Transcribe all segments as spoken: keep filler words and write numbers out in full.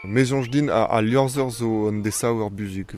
Mezonj din a, a liorzher zo an desav ur buzik.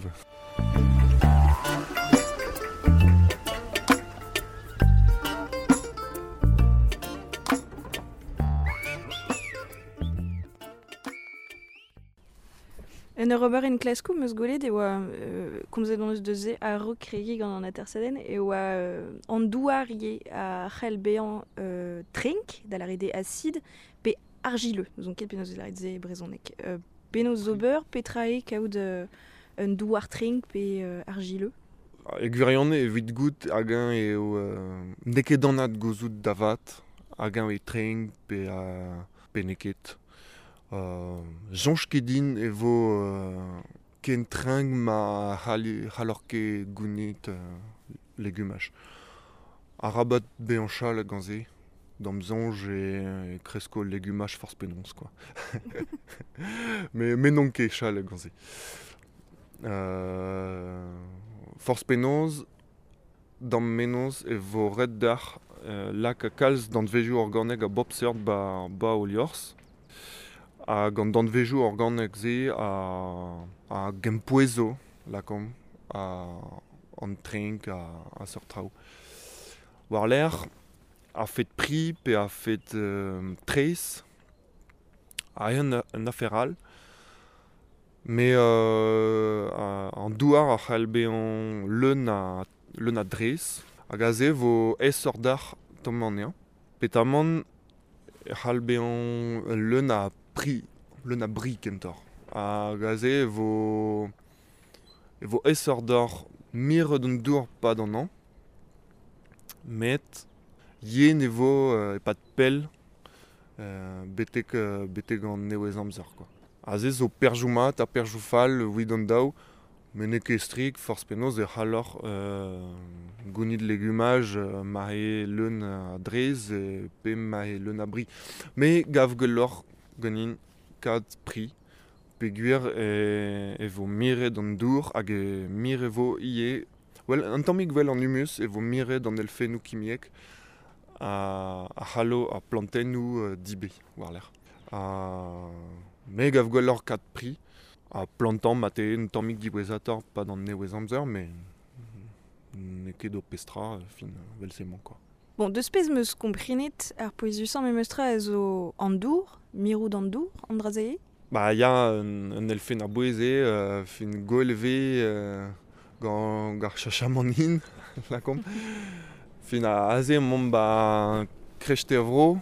En ur ober en klasko meus golet e oa euh, komzet on eus deus a recréi gant an atersaden e oa euh, an douar ie a c'hell bean euh, trenk da la rede acide pe argileux. Nous on ket penaos la rede brezonek. Euh, penaos ober petrae kaout euh, un douar trenk pe euh, argileux. E gwirionne evit gout hag an eo euh, nekedannat gozout davat hag an e treng pe, uh, pe neket. Uh, Jonch ket din e vo uh, ken treng ma c'halor ket gounet uh, legumaj. A rabat be an chal ganze, dam zonj e, e kresko legumaj force penons, quoi. mais, mais non ket chal ganze. Uh, force penons, dam menos e vo red dar uh, lak a kalz d'an dvejoù organek a bob seurt ba, ba o liorz. A gant d'an dvejoù organek ze a, a gempoezo lakom a an trenk a, a seurt traoù. War l'air a fet pri pe a fet euh, treis a un, un aferal. Me euh, an douar a c'hall bean leun a, leun a dres hag a ze vo esor d'ar tommanean. Petamant e c'hall bean leun a pri, leun a bri kentor. Hag a ze vo, vo esor d'ar mir d'un dour pa d'an an. Met yen e vo euh, e pat pell euh, betek, euh, betek an nevez amzer, quoi. A ze zo perjou mat a perjou fall ouid an daou, men e ket strik force penaos e c'halor euh, gounid legumaj euh, ma e leun a drez e pe ma e leun a bri. Me gav gelor ganin kad pri pe gwir e, e vo miret an dour hag e mire vo ie. Well, un tammig vel an humus e vo miret an elfennoù kimiek a, a c'hallo a plantennoù uh, dibe war l'air. A me gav gwelloc'h kat pri a plantan mate un tammig diwezhator pa d'an nevez amzer, mais ne ket o pestra fin velsemañ, quoi. Bon, deus pez meus komprenet ar poezusan me meustra a zo an dour, miroù d'an dour, an drazee? Ba ya un, un elfen ar boueze euh, fin goelve euh, gant gar chachamanin lakom. Fin a aze mont ba krechte vro.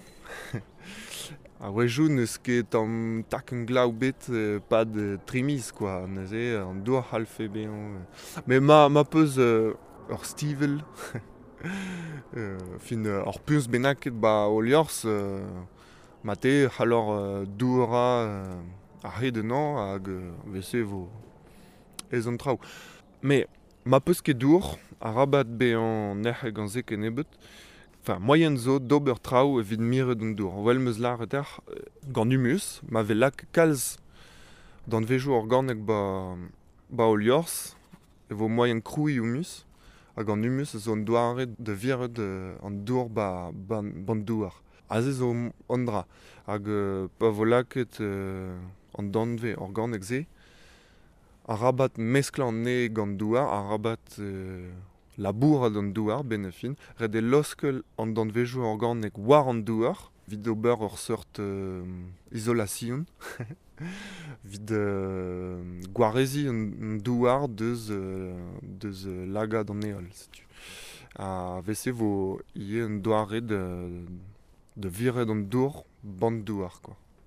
A wejou neus ket am tak un glav bet euh, pad euh, trimiz, quoi. Neuze an dour halfe bean. Euh. Mais ma, ma peus euh, ur stivel. euh, fin euh, ur peus benaket ba o liorz euh, mate c'halor euh, doura euh, a redenan hag euh, vese vo ez an traoù. Mais ma peus ket dour a rabat bean nec'h ganze ken ebet. Enfin, moyen zo d'ober traoù evit miret d'un dour. Wel meus lâret er euh, gant humus, ma vel lak kalz d'an dvejoù organek ba, ba o liorz, e vo moyen krouiñ humus, hag an humus zo an douaret de viret euh, an dour ba, ba, ban douar. A ze zo an dra, hag euh, pa vo laket euh, an danve organek ze, a rabat meskla an ne gant douar, a rabat euh, labourat an douar ben fin, red e loskel an danvejoù organek war an douar, vid ober ur seurt euh, isolation, vid euh, gwarezi an douar deus, euh, deus euh, lagad an eol, setu. A vese vo ie un douaret de, de viret an dour ban douar, quoi.